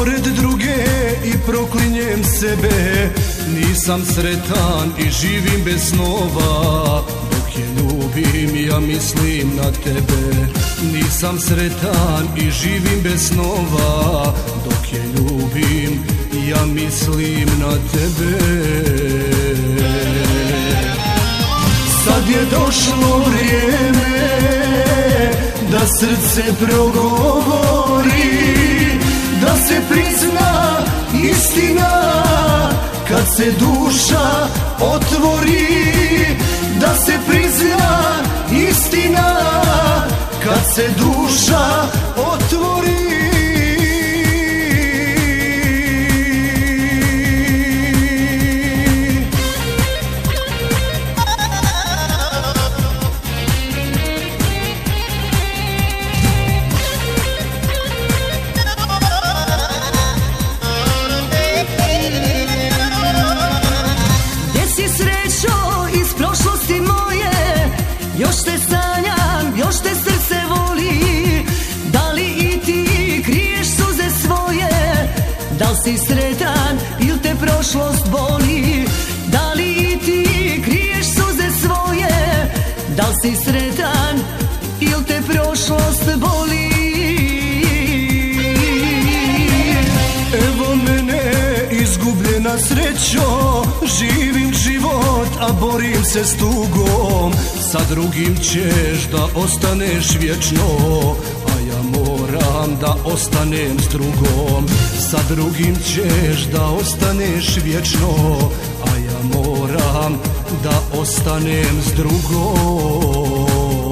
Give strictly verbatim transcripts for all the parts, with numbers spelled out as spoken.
pored druge i proklinjem sebe. Nisam sretan i živim bez snova, dok je ljubim ja mislim na tebe. Nisam sretan i živim bez snova, dok je ljubim ja mislim na tebe. Sad je došlo vrijeme da srce progovori, da se prizna istina kad se duša otvori. Da se prizna istina kad se duša otvori. Još te sanjam, još te srce voli, da li i ti kriješ suze svoje? Da li si sretan ili te prošlost boli? Da li i ti kriješ suze svoje? Da li si sretan ili te prošlost boli? Evo mene izgubljena srećo, živim život a borim se s tugom. Sa drugim ćeš da ostaneš vječno, a ja moram da ostanem s drugom. Sa drugim ćeš da ostaneš vječno, a ja moram da ostanem s drugom.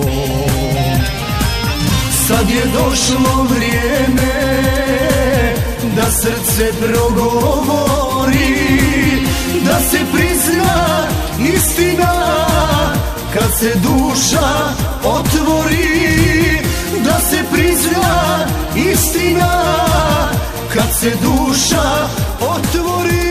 Sad je došlo vrijeme da srce progovori, da se prizna istina kad se duša otvori. Da se prizna istina kad se duša otvori.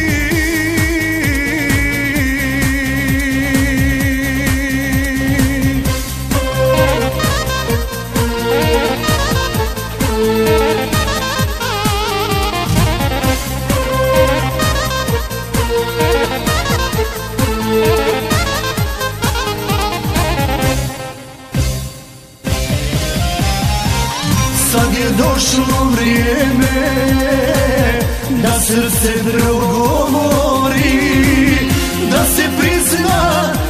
Sad je došlo vrijeme da srce progovori, da se prizna